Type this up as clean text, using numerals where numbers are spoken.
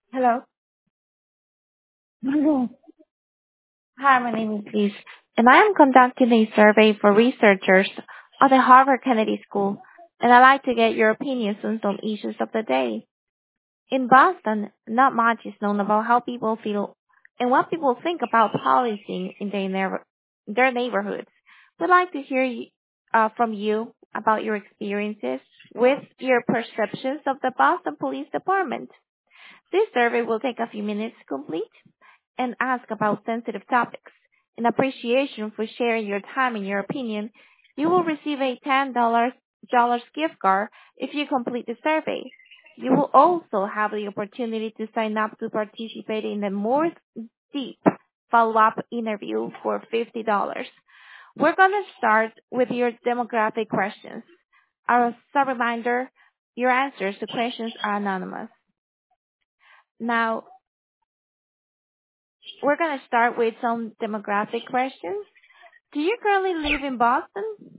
Hello. Hello. Hi, my name is Liz, and I am conducting a survey for researchers at the Harvard Kennedy School, and I'd like to get your opinions on some issues of the day. In Boston, not much is known about how people feel and what people think about policing in their neighborhoods. We'd like to hear from you about your experiences with your perceptions of the Boston Police Department. This survey will take a few minutes to complete and ask about sensitive topics. In appreciation for sharing your time and your opinion, you will receive a $10 gift card if you complete the survey. You will also have the opportunity to sign up to participate in the more deep follow-up interview for $50. We're going to start with your demographic questions. As a reminder, your answers to questions are anonymous. Now, we're going to start with some demographic questions. Do you currently live in Boston?